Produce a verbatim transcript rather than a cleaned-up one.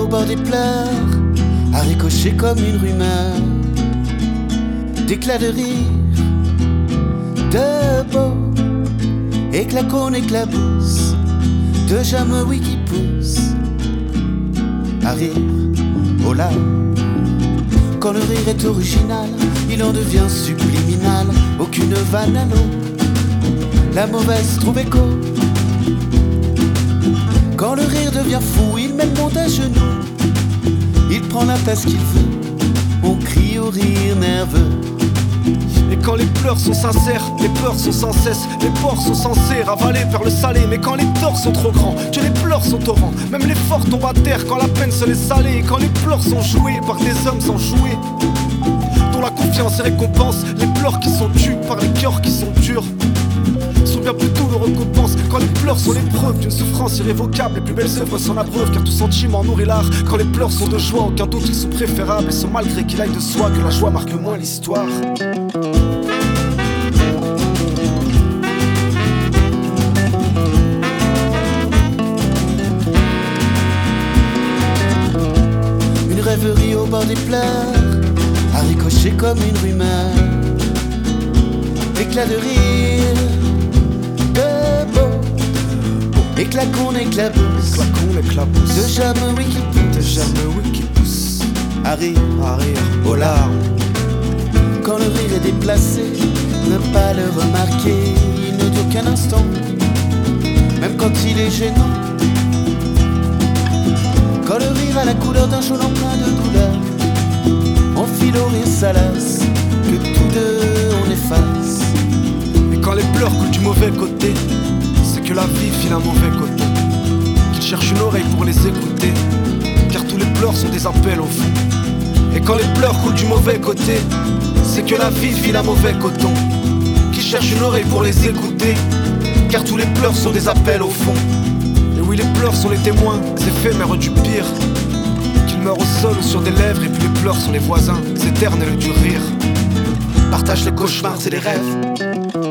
au bord des pleurs a ricoché comme une rumeur d'éclats de rire, de beaux éclats qu'on éclabousse, de jamouis qui poussent à rire au larmes. Quand le rire est original, il en devient subliminal. Aucune vanne à l'eau, la mauvaise trouve écho. Quand le rire devient fou, il met le monde à genoux. Il prend la place qu'il veut, on crie au rire nerveux. Et quand les pleurs sont sincères, les peurs sont sans cesse. Les porcs sont censés ravaler vers le salé. Mais quand les torts sont trop grands, que les pleurs sont torrents, même les forts tombent à terre quand la peine se laisse saler. Et quand les pleurs sont joués par des hommes sans jouer, dont la confiance et récompense, les pleurs qui sont tus par les cœurs qui sont durs sont bien plus douloureux qu'on pense. Quand les pleurs sont l'épreuve d'une souffrance irrévocable, les plus belles œuvres s'en abreuvent, car tout sentiment nourrit l'art. Quand les pleurs sont de joie, aucun doute qu'ils sont préférables. Et c'est malgré qu'il aille de soi que la joie marque moins l'histoire. Une rêverie au bord des pleurs a ricoché comme une rumeur d'éclats de rire, de beaux éclats qu'on éclabousse, Éclats qu'on éclabousse, de jamouis qui poussent, de jamouis qui poussent à rire à rire aux larmes. Quand le rire est déplacé, ne pas le remarquer, il ne dure qu'un instant, même quand il est gênant. Quand le rire a la couleur d'un jaune empreint de douleur, on file au rire salace, que tous deux on efface. Et quand les pleurs coulent du mauvais côté, c'est que la vie file un mauvais côté, qu'il cherche une oreille pour les écouter, car tous les pleurs sont des appels au fond. Et quand les pleurs coulent du mauvais côté, c'est que la vie file un mauvais coton, qui cherche une oreille pour les écouter, car tous les pleurs sont des appels au fond. Et oui, les pleurs sont les témoins, les éphémères du pire, qu'ils meurent au sol ou sur des lèvres. Et puis les pleurs sont les voisins, éternels du rire. Partage les cauchemars et les rêves.